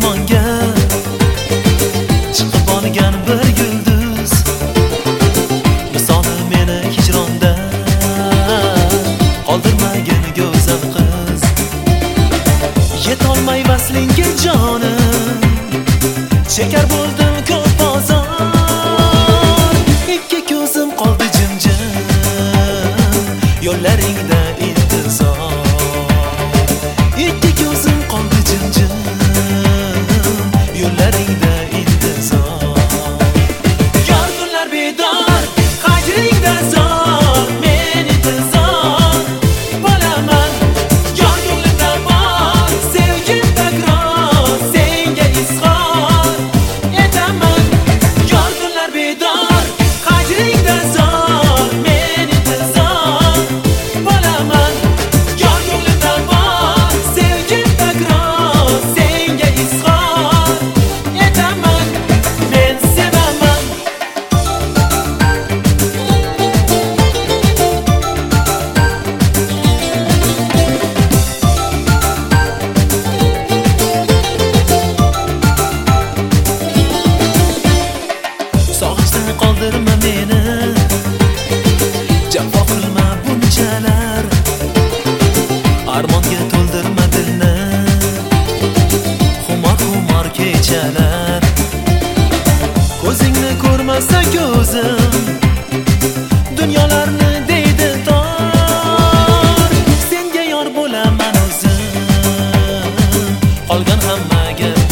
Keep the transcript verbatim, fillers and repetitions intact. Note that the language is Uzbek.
osmonga chiqib olgan bir yulduz misoli meni hijronda qoldirmagin go'zal qiz. Yetolmay vaslingga jonim shekar bo'ldim ko'p ozor. Ikki ko'zim qoldi jimjim yo'llaringda intizor. Ikki ko'zim qoldi jimjim yo'llaringda intizor. Yor kunlar bedor hajringda zor, men intizor bo'laman. Yor ko'nglimda bor sevgim takror, senga izhor etaman. Yor kunlar bedor hajringda zor, men intizor bo'laman. Yor ko'nglimda bor sevgim takror, senga izhor etaman. Men sevaman. Sog'inchdan qoldirma meni, jafo qilma bunchalar. Armonga to'ldirma dilni, xumor-xumor kechalar. Ko'zingni ko'rmasa ko'zim dunyolarni deydi tor. Senga yor bo'laman o'zim, qolgan hammaga